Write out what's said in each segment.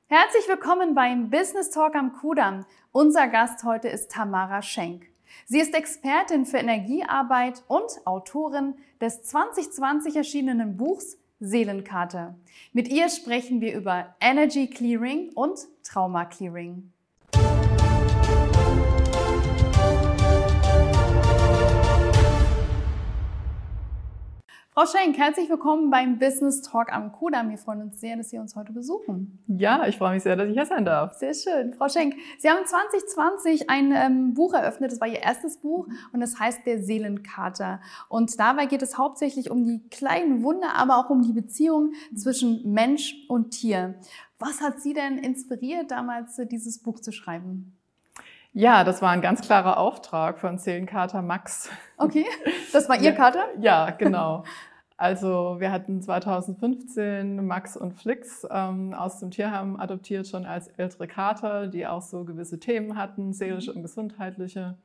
Herzlich willkommen beim Business Talk am Kudamm. Unser Gast heute ist Tamara Schenk. Sie ist Expertin für Energiearbeit und Autorin des 2020 erschienenen Buchs Seelenkarte. Mit ihr sprechen wir über Energy Clearing und Trauma Clearing. Frau Schenk, herzlich willkommen beim Business Talk am Kudamm. Wir freuen uns sehr, dass Sie uns heute besuchen. Ja, ich freue mich sehr, dass ich hier sein darf. Sehr schön. Frau Schenk, Sie haben 2020 ein Buch eröffnet, das war Ihr erstes Buch und das heißt der Seelenkater. Und dabei geht es hauptsächlich um die kleinen Wunder, aber auch um die Beziehung zwischen Mensch und Tier. Was hat Sie denn inspiriert, damals dieses Buch zu schreiben? Ja, das war ein ganz klarer Auftrag von Seelenkater Max. Okay, das war Ihr Kater? Ja, genau. Also wir hatten 2015 Max und Flix aus dem Tierheim adoptiert, schon als ältere Kater, die auch so gewisse Themen hatten, seelische und gesundheitliche.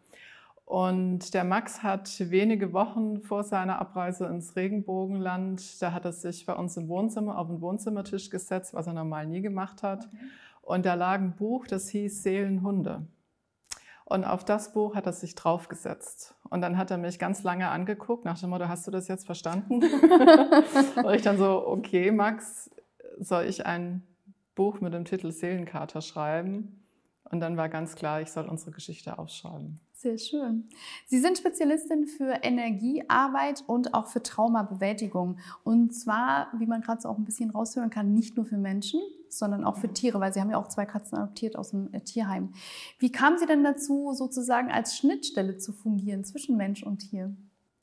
Und der Max hat wenige Wochen vor seiner Abreise ins Regenbogenland, da hat er sich bei uns im Wohnzimmer auf den Wohnzimmertisch gesetzt, was er normal nie gemacht hat. Okay. Und da lag ein Buch, das hieß Seelenhunde. Und auf das Buch hat er sich draufgesetzt. Und dann hat er mich ganz lange angeguckt, nach dem Motto, hast du das jetzt verstanden? Und ich dann so, okay, Max, soll ich ein Buch mit dem Titel Seelenkater schreiben? Und dann war ganz klar, ich soll unsere Geschichte aufschreiben. Sehr schön. Sie sind Spezialistin für Energiearbeit und auch für Traumabewältigung. Und zwar, wie man gerade so auch ein bisschen raushören kann, nicht nur für Menschen, sondern auch für Tiere, weil Sie haben ja auch 2 Katzen adoptiert aus dem Tierheim. Wie kamen Sie denn dazu, sozusagen als Schnittstelle zu fungieren zwischen Mensch und Tier?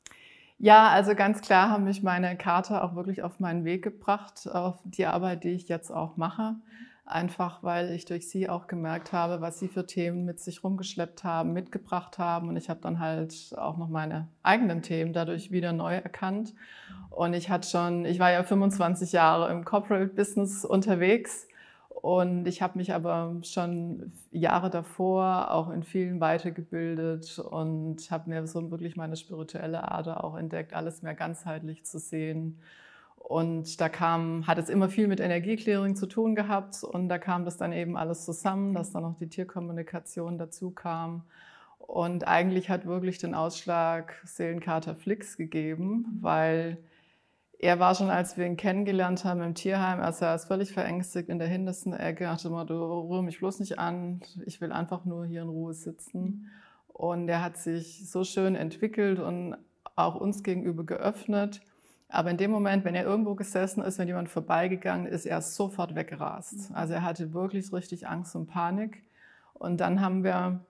Ja, also ganz klar haben mich meine Kater auch wirklich auf meinen Weg gebracht, auf die Arbeit, die ich jetzt auch mache. Einfach, weil ich durch sie auch gemerkt habe, was sie für Themen mit sich rumgeschleppt haben, mitgebracht haben. Und ich habe dann halt auch noch meine eigenen Themen dadurch wieder neu erkannt. Und ich war ja 25 Jahre im Corporate Business unterwegs. Und ich habe mich aber schon Jahre davor auch in vielen weitergebildet und habe mir so wirklich meine spirituelle Ader auch entdeckt, alles mehr ganzheitlich zu sehen. Und da hat es immer viel mit Energieclearing zu tun gehabt und da kam das dann eben alles zusammen, dass dann noch die Tierkommunikation dazu kam. Und eigentlich hat wirklich den Ausschlag Seelenkater Flix gegeben, weil er war schon, als wir ihn kennengelernt haben im Tierheim, er saß völlig verängstigt in der hintersten Ecke, dachte immer, du rühr mich bloß nicht an, ich will einfach nur hier in Ruhe sitzen. Und er hat sich so schön entwickelt und auch uns gegenüber geöffnet. Aber in dem Moment, wenn er irgendwo gesessen ist, wenn jemand vorbeigegangen ist, er ist sofort weggerast. Also er hatte wirklich richtig Angst und Panik. Und dann haben wir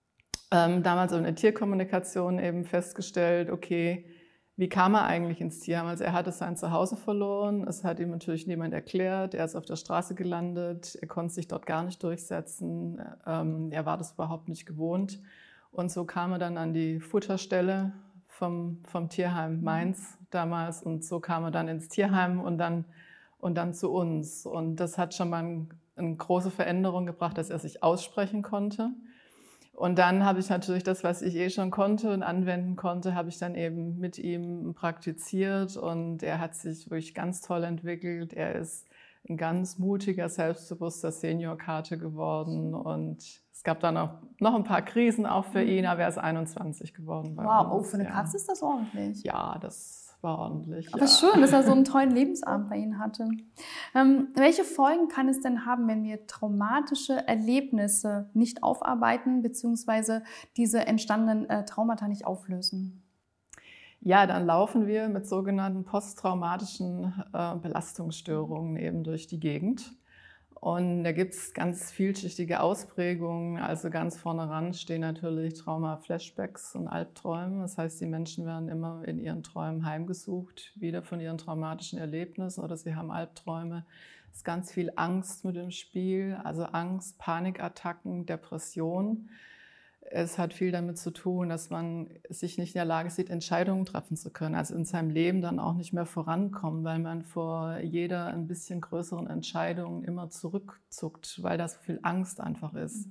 damals in der Tierkommunikation eben festgestellt, okay, wie kam er eigentlich ins Tierheim? Also er hatte sein Zuhause verloren, es hat ihm natürlich niemand erklärt, er ist auf der Straße gelandet, er konnte sich dort gar nicht durchsetzen, er war das überhaupt nicht gewohnt. Und so kam er dann an die Futterstelle vom Tierheim Mainz damals und so kam er dann ins Tierheim und dann zu uns. Und das hat schon mal eine große Veränderung gebracht, dass er sich aussprechen konnte. Und dann habe ich natürlich das, was ich schon konnte und anwenden konnte, habe ich dann eben mit ihm praktiziert und er hat sich wirklich ganz toll entwickelt. Er ist ein ganz mutiger, selbstbewusster Senior-Kater geworden und es gab dann auch noch ein paar Krisen auch für ihn, aber er ist 21 geworden. Wow, oh, für eine Katze ist das ordentlich. Ja, das war ordentlich. Aber schön, dass er so einen tollen Lebensabend bei Ihnen hatte. Welche Folgen kann es denn haben, wenn wir traumatische Erlebnisse nicht aufarbeiten bzw. diese entstandenen Traumata nicht auflösen? Ja, dann laufen wir mit sogenannten posttraumatischen Belastungsstörungen eben durch die Gegend. Und da gibt es ganz vielschichtige Ausprägungen. Also ganz vorne ran stehen natürlich Trauma-Flashbacks und Albträume. Das heißt, die Menschen werden immer in ihren Träumen heimgesucht, wieder von ihren traumatischen Erlebnissen oder sie haben Albträume. Es ist ganz viel Angst mit dem Spiel, also Angst, Panikattacken, Depression. Es hat viel damit zu tun, dass man sich nicht in der Lage sieht, Entscheidungen treffen zu können, also in seinem Leben dann auch nicht mehr vorankommt, weil man vor jeder ein bisschen größeren Entscheidung immer zurückzuckt, weil da so viel Angst einfach ist.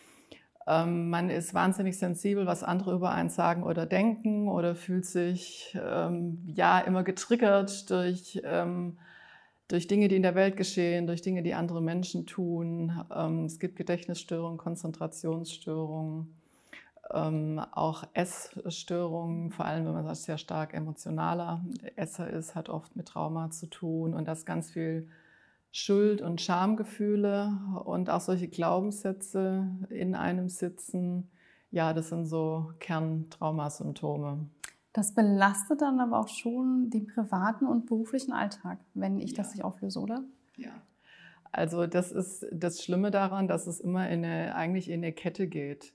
Man ist wahnsinnig sensibel, was andere über einen sagen oder denken oder fühlt sich immer getriggert durch durch Dinge, die in der Welt geschehen, durch Dinge, die andere Menschen tun. Es gibt Gedächtnisstörungen, Konzentrationsstörungen, auch Essstörungen, vor allem wenn man sehr stark emotionaler Esser ist, hat oft mit Trauma zu tun und das ganz viel Schuld- und Schamgefühle und auch solche Glaubenssätze in einem sitzen. Ja, das sind so Kerntraumasymptome. Das belastet dann aber auch schon den privaten und beruflichen Alltag, wenn ich das nicht auflöse, oder? Ja. Also das ist das Schlimme daran, dass es immer eigentlich in eine Kette geht.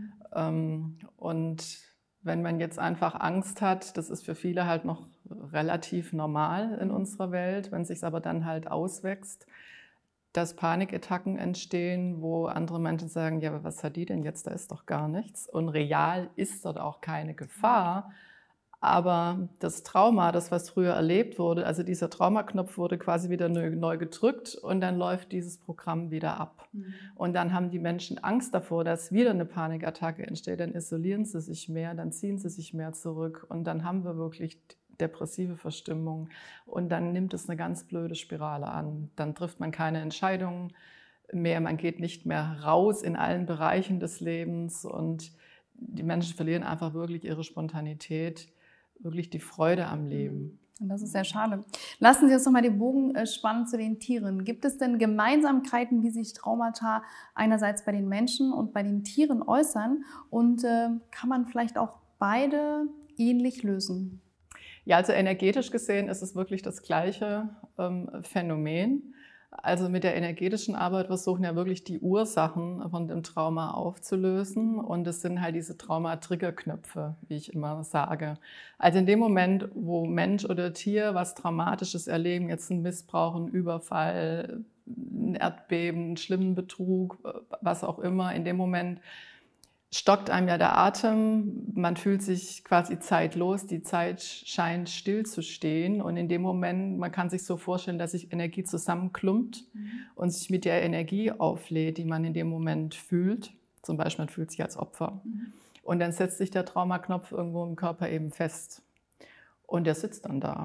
Und wenn man jetzt einfach Angst hat, das ist für viele halt noch relativ normal in unserer Welt, wenn es sich aber dann halt auswächst, dass Panikattacken entstehen, wo andere Menschen sagen, ja, aber was hat die denn jetzt, da ist doch gar nichts. Und real ist dort auch keine Gefahr. Aber das Trauma, das was früher erlebt wurde, also dieser Traumaknopf wurde quasi wieder neu gedrückt und dann läuft dieses Programm wieder ab. Und dann haben die Menschen Angst davor, dass wieder eine Panikattacke entsteht, dann isolieren sie sich mehr, dann ziehen sie sich mehr zurück und dann haben wir wirklich depressive Verstimmung und dann nimmt es eine ganz blöde Spirale an. Dann trifft man keine Entscheidungen mehr, man geht nicht mehr raus in allen Bereichen des Lebens und die Menschen verlieren einfach wirklich ihre Spontanität, wirklich die Freude am Leben. Und das ist sehr schade. Lassen Sie uns noch mal den Bogen spannen zu den Tieren. Gibt es denn Gemeinsamkeiten, wie sich Traumata einerseits bei den Menschen und bei den Tieren äußern? Und kann man vielleicht auch beide ähnlich lösen? Ja, also energetisch gesehen ist es wirklich das gleiche Phänomen. Also mit der energetischen Arbeit versuchen ja wirklich die Ursachen von dem Trauma aufzulösen und es sind halt diese Trauma-Triggerknöpfe, wie ich immer sage. Also in dem Moment, wo Mensch oder Tier was Traumatisches erleben, jetzt ein Missbrauch, ein Überfall, ein Erdbeben, einen schlimmen Betrug, was auch immer, in dem Moment stockt einem ja der Atem, man fühlt sich quasi zeitlos, die Zeit scheint still zu stehen und in dem Moment, man kann sich so vorstellen, dass sich Energie zusammenklumpt und sich mit der Energie auflädt, die man in dem Moment fühlt. Zum Beispiel, man fühlt sich als Opfer. Und dann setzt sich der Traumaknopf irgendwo im Körper eben fest und der sitzt dann da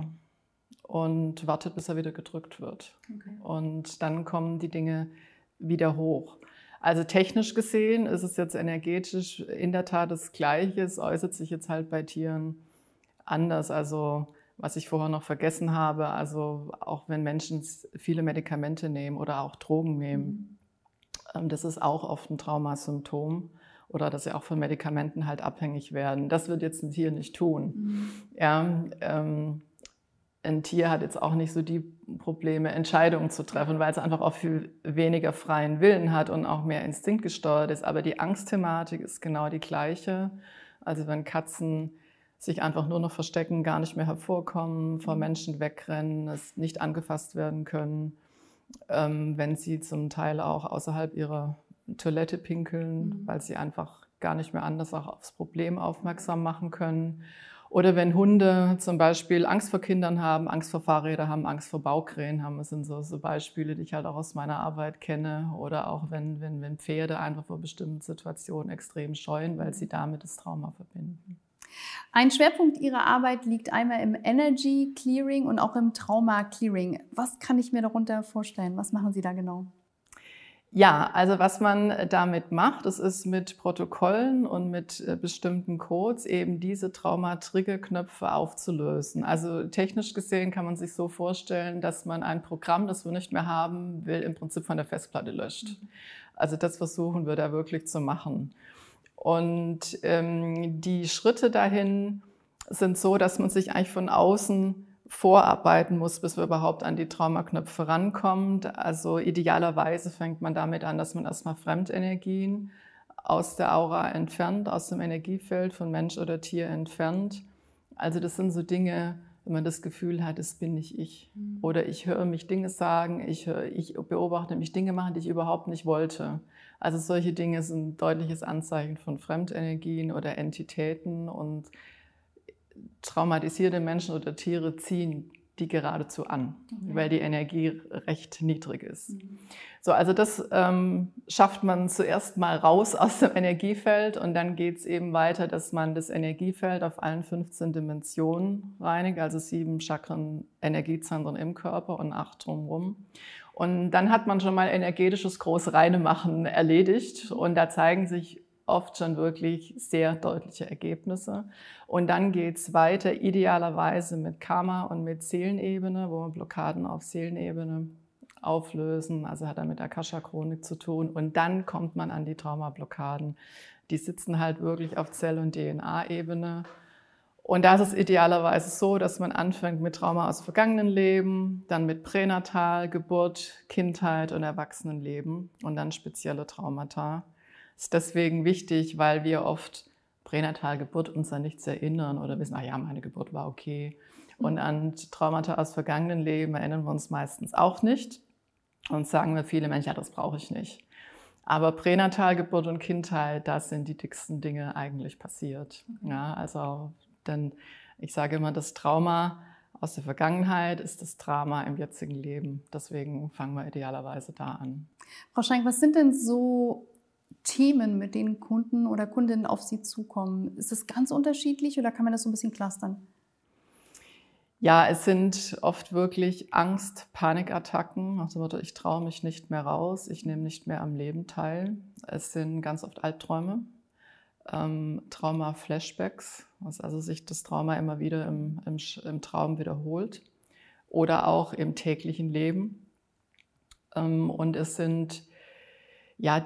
und wartet, bis er wieder gedrückt wird. Okay. Und dann kommen die Dinge wieder hoch. Also technisch gesehen ist es jetzt energetisch in der Tat das Gleiche. Es äußert sich jetzt halt bei Tieren anders. Also was ich vorher noch vergessen habe, also auch wenn Menschen viele Medikamente nehmen oder auch Drogen nehmen, das ist auch oft ein Traumasymptom oder dass sie auch von Medikamenten halt abhängig werden. Das wird jetzt ein Tier nicht tun. Ja, ein Tier hat jetzt auch nicht so die Probleme, Entscheidungen zu treffen, weil es einfach auch viel weniger freien Willen hat und auch mehr instinktgesteuert ist. Aber die Angstthematik ist genau die gleiche. Also wenn Katzen sich einfach nur noch verstecken, gar nicht mehr hervorkommen, vor Menschen wegrennen, es nicht angefasst werden können, wenn sie zum Teil auch außerhalb ihrer Toilette pinkeln, weil sie einfach gar nicht mehr anders auch aufs Problem aufmerksam machen können. Oder wenn Hunde zum Beispiel Angst vor Kindern haben, Angst vor Fahrrädern haben, Angst vor Baukränen haben. Das sind so Beispiele, die ich halt auch aus meiner Arbeit kenne. Oder auch wenn Pferde einfach vor bestimmten Situationen extrem scheuen, weil sie damit das Trauma verbinden. Ein Schwerpunkt Ihrer Arbeit liegt einmal im Energy Clearing und auch im Trauma Clearing. Was kann ich mir darunter vorstellen? Was machen Sie da genau? Ja, also was man damit macht, das ist mit Protokollen und mit bestimmten Codes eben diese Trauma-Triggerknöpfe aufzulösen. Also technisch gesehen kann man sich so vorstellen, dass man ein Programm, das wir nicht mehr haben will, im Prinzip von der Festplatte löscht. Also das versuchen wir da wirklich zu machen. Und die Schritte dahin sind so, dass man sich eigentlich von außen vorarbeiten muss, bis wir überhaupt an die Traumaknöpfe rankommt. Also idealerweise fängt man damit an, dass man erstmal Fremdenergien aus der Aura entfernt, aus dem Energiefeld von Mensch oder Tier entfernt. Also das sind so Dinge, wenn man das Gefühl hat, es bin nicht ich. Oder ich höre mich Dinge sagen, ich beobachte mich Dinge machen, die ich überhaupt nicht wollte. Also solche Dinge sind ein deutliches Anzeichen von Fremdenergien oder Entitäten und traumatisierte Menschen oder Tiere ziehen die geradezu an, weil die Energie recht niedrig ist. So, also das schafft man zuerst mal raus aus dem Energiefeld und dann geht es eben weiter, dass man das Energiefeld auf allen 15 Dimensionen reinigt, also 7 Chakren, Energiezentren im Körper und 8 drumherum. Und dann hat man schon mal energetisches Großreinemachen erledigt und da zeigen sich oft schon wirklich sehr deutliche Ergebnisse. Und dann geht es weiter, idealerweise mit Karma und mit Seelenebene, wo wir Blockaden auf Seelenebene auflösen. Also hat er mit Akasha-Chronik zu tun. Und dann kommt man an die Traumablockaden. Die sitzen halt wirklich auf Zell- und DNA-Ebene. Und da ist es idealerweise so, dass man anfängt mit Trauma aus vergangenen Leben, dann mit Pränatal, Geburt, Kindheit und Erwachsenenleben und dann spezielle Traumata. Das ist deswegen wichtig, weil wir oft Pränatal, Geburt uns an nichts erinnern oder wissen, ja, meine Geburt war okay. Und an Traumata aus vergangenen Leben erinnern wir uns meistens auch nicht. Und sagen wir viele Menschen, ja, das brauche ich nicht. Aber Pränatal, Geburt und Kindheit, da sind die dicksten Dinge eigentlich passiert. Ja, also, denn ich sage immer, das Trauma aus der Vergangenheit ist das Drama im jetzigen Leben. Deswegen fangen wir idealerweise da an. Frau Schenk, was sind denn so Themen, mit denen Kunden oder Kundinnen auf Sie zukommen? Ist das ganz unterschiedlich oder kann man das so ein bisschen clustern? Ja, es sind oft wirklich Angst-, Panikattacken. Also ich traue mich nicht mehr raus, ich nehme nicht mehr am Leben teil. Es sind ganz oft Albträume, Trauma-Flashbacks, also sich das Trauma immer wieder im Traum wiederholt oder auch im täglichen Leben. Und es sind ja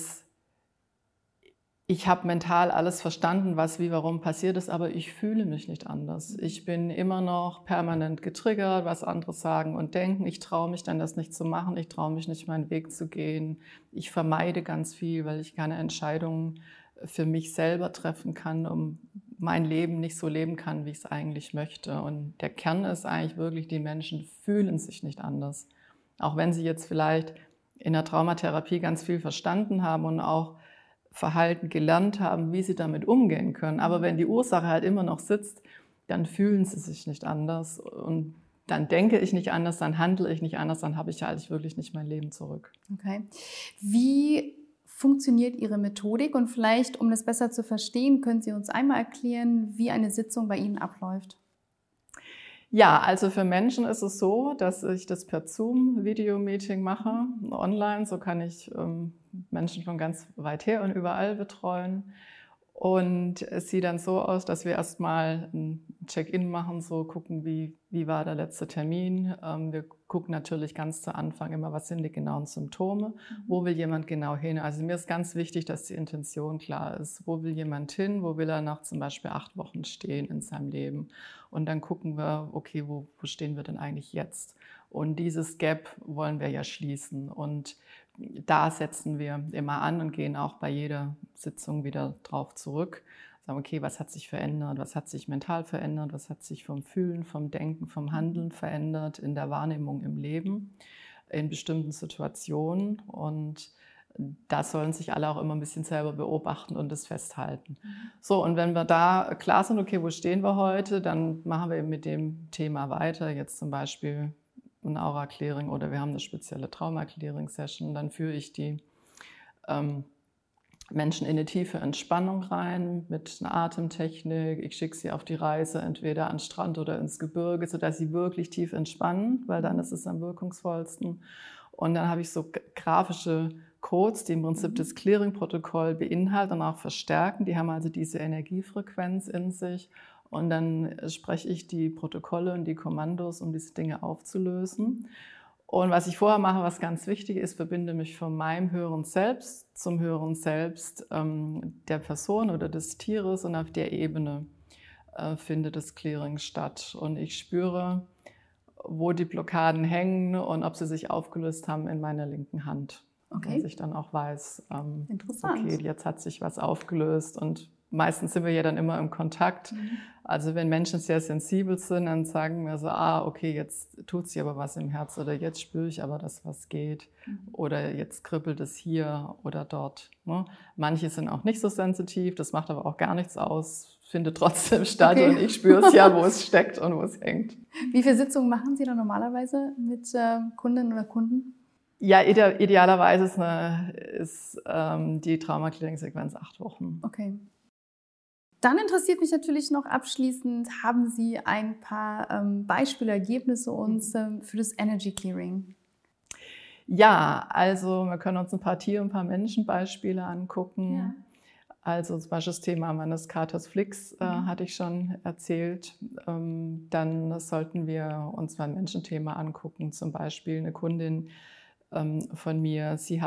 ich habe mental alles verstanden, was wie warum passiert ist, aber ich fühle mich nicht anders. Ich bin immer noch permanent getriggert, was andere sagen und denken. Ich traue mich dann, das nicht zu machen. Ich traue mich nicht, meinen Weg zu gehen. Ich vermeide ganz viel, weil ich keine Entscheidungen für mich selber treffen kann, um mein Leben nicht so leben kann, wie ich es eigentlich möchte. Und der Kern ist eigentlich wirklich, die Menschen fühlen sich nicht anders. Auch wenn sie jetzt vielleicht in der Traumatherapie ganz viel verstanden haben und auch Verhalten gelernt haben, wie sie damit umgehen können. Aber wenn die Ursache halt immer noch sitzt, dann fühlen sie sich nicht anders und dann denke ich nicht anders, dann handle ich nicht anders, dann habe ich halt wirklich nicht mein Leben zurück. Okay. Wie funktioniert Ihre Methodik? Und vielleicht, um das besser zu verstehen, können Sie uns einmal erklären, wie eine Sitzung bei Ihnen abläuft? Ja, also für Menschen ist es so, dass ich das per Zoom-Video-Meeting mache, online. So kann ich Menschen von ganz weit her und überall betreuen. Und es sieht dann so aus, dass wir erstmal ein Check-in machen, so gucken, wie war der letzte Termin. Wir gucken natürlich ganz zu Anfang immer, was sind die genauen Symptome, wo will jemand genau hin. Also mir ist ganz wichtig, dass die Intention klar ist. Wo will jemand hin, wo will er nach zum Beispiel 8 Wochen stehen in seinem Leben. Und dann gucken wir, okay, wo stehen wir denn eigentlich jetzt? Und dieses Gap wollen wir ja schließen. Und da setzen wir immer an und gehen auch bei jeder Sitzung wieder drauf zurück. Sagen, okay, was hat sich verändert? Was hat sich mental verändert? Was hat sich vom Fühlen, vom Denken, vom Handeln verändert, in der Wahrnehmung im Leben, in bestimmten Situationen? Und da sollen sich alle auch immer ein bisschen selber beobachten und das festhalten. So, und wenn wir da klar sind, okay, wo stehen wir heute, dann machen wir eben mit dem Thema weiter. Jetzt zum Beispiel ein Aura-Clearing oder wir haben eine spezielle Trauma-Clearing-Session. Dann führe ich die Menschen in eine tiefe Entspannung rein mit einer Atemtechnik. Ich schicke sie auf die Reise entweder an den Strand oder ins Gebirge, sodass sie wirklich tief entspannen, weil dann ist es am wirkungsvollsten. Und dann habe ich so grafische Codes, die im Prinzip das Clearing-Protokoll beinhalten und auch verstärken. Die haben also diese Energiefrequenz in sich. Und dann spreche ich die Protokolle und die Kommandos, um diese Dinge aufzulösen. Und was ich vorher mache, was ganz wichtig ist, verbinde mich von meinem höheren Selbst zum höheren Selbst der Person oder des Tieres und auf der Ebene findet das Clearing statt. Und ich spüre, wo die Blockaden hängen und ob sie sich aufgelöst haben in meiner linken Hand. Okay. Dass ich dann auch weiß, okay, jetzt hat sich was aufgelöst und meistens sind wir ja dann immer im Kontakt. Also wenn Menschen sehr sensibel sind, dann sagen wir so, okay, jetzt tut sich aber was im Herz oder jetzt spüre ich aber, dass was geht oder jetzt kribbelt es hier oder dort. Ne? Manche sind auch nicht so sensitiv, das macht aber auch gar nichts aus, findet trotzdem statt und ich spüre es ja, wo es steckt und wo es hängt. Wie viele Sitzungen machen Sie da normalerweise mit Kundinnen oder Kunden? Ja, idealerweise ist die Trauma-Clearing-Sequenz 8 Wochen. Okay. Dann interessiert mich natürlich noch abschließend, haben Sie ein paar Beispiele, Ergebnisse uns für das Energy Clearing? Ja, also wir können uns ein paar Tier- und ein paar Menschenbeispiele angucken. Ja. Also zum Beispiel das Thema meines Katers Flix hatte ich schon erzählt. Dann sollten wir uns mal ein Menschenthema angucken. Zum Beispiel eine Kundin von mir, sie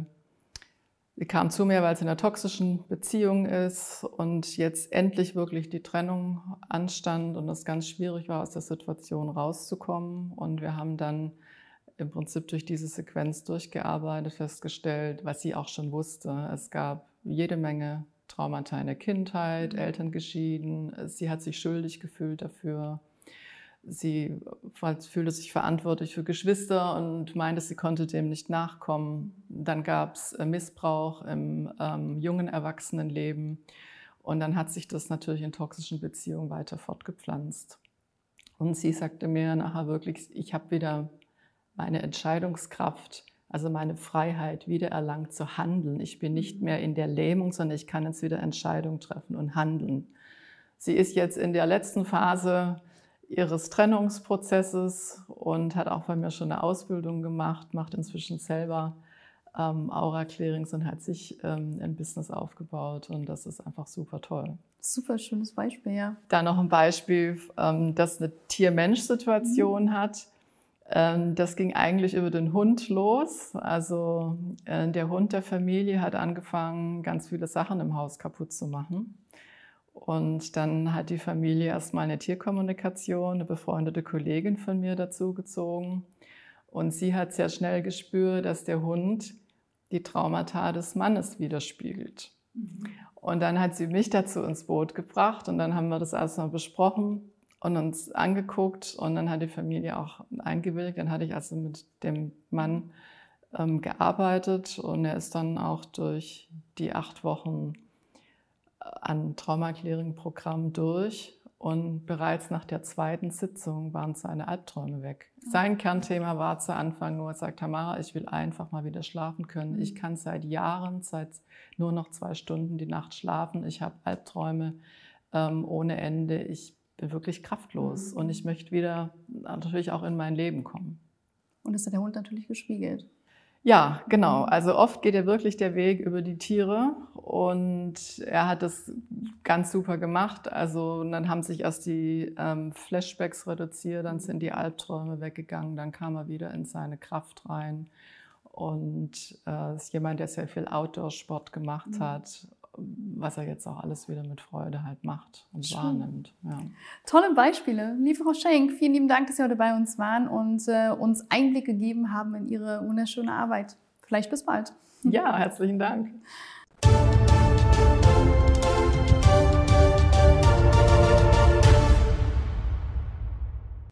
kam zu mir, weil sie in einer toxischen Beziehung ist und jetzt endlich wirklich die Trennung anstand und es ganz schwierig war, aus der Situation rauszukommen. Und wir haben dann im Prinzip durch diese Sequenz durchgearbeitet, festgestellt, was sie auch schon wusste. Es gab jede Menge Traumata in der Kindheit, Eltern geschieden, sie hat sich schuldig gefühlt dafür. Sie fühlte sich verantwortlich für Geschwister und meinte, sie konnte dem nicht nachkommen. Dann gab es Missbrauch im jungen Erwachsenenleben und dann hat sich das natürlich in toxischen Beziehungen weiter fortgepflanzt. Und sie sagte mir nachher wirklich, ich habe wieder meine Entscheidungskraft, also meine Freiheit wiedererlangt zu handeln. Ich bin nicht mehr in der Lähmung, sondern ich kann jetzt wieder Entscheidungen treffen und handeln. Sie ist jetzt in der letzten Phase ihres Trennungsprozesses und hat auch bei mir schon eine Ausbildung gemacht, macht inzwischen selber Aura-Clearings und hat sich ein Business aufgebaut und das ist einfach super toll. Super schönes Beispiel, ja. Dann noch ein Beispiel, das eine Tier-Mensch-Situation hat. Das ging eigentlich über den Hund los. Also der Hund der Familie hat angefangen, ganz viele Sachen im Haus kaputt zu machen. Und dann hat die Familie erstmal eine Tierkommunikation, eine befreundete Kollegin von mir dazugezogen. Und sie hat sehr schnell gespürt, dass der Hund die Traumata des Mannes widerspiegelt. Und dann hat sie mich dazu ins Boot gebracht und dann haben wir das erstmal besprochen und uns angeguckt und dann hat die Familie auch eingewilligt. Dann hatte ich also mit dem Mann gearbeitet und er ist dann auch durch die 8 Wochen an Trauma-Clearing-Programm durch und bereits nach der 2. Sitzung waren seine Albträume weg. Sein Kernthema war zu Anfang nur, er sagt, Tamara, ich will einfach mal wieder schlafen können. Ich kann seit Jahren, seit nur noch 2 Stunden die Nacht schlafen. Ich habe Albträume ohne Ende. Ich bin wirklich kraftlos und ich möchte wieder natürlich auch in mein Leben kommen. Und das hat der Hund natürlich gespiegelt. Ja, genau. Also oft geht ja wirklich der Weg über die Tiere und er hat das ganz super gemacht. Also dann haben sich erst die Flashbacks reduziert, dann sind die Albträume weggegangen, dann kam er wieder in seine Kraft rein und ist jemand, der sehr viel Outdoor-Sport gemacht hat, was er jetzt auch alles wieder mit Freude halt macht und wahrnimmt. Ja. Tolle Beispiele. Liebe Frau Schenk, vielen lieben Dank, dass Sie heute bei uns waren und uns Einblick gegeben haben in Ihre wunderschöne Arbeit. Vielleicht bis bald. Ja, herzlichen Dank.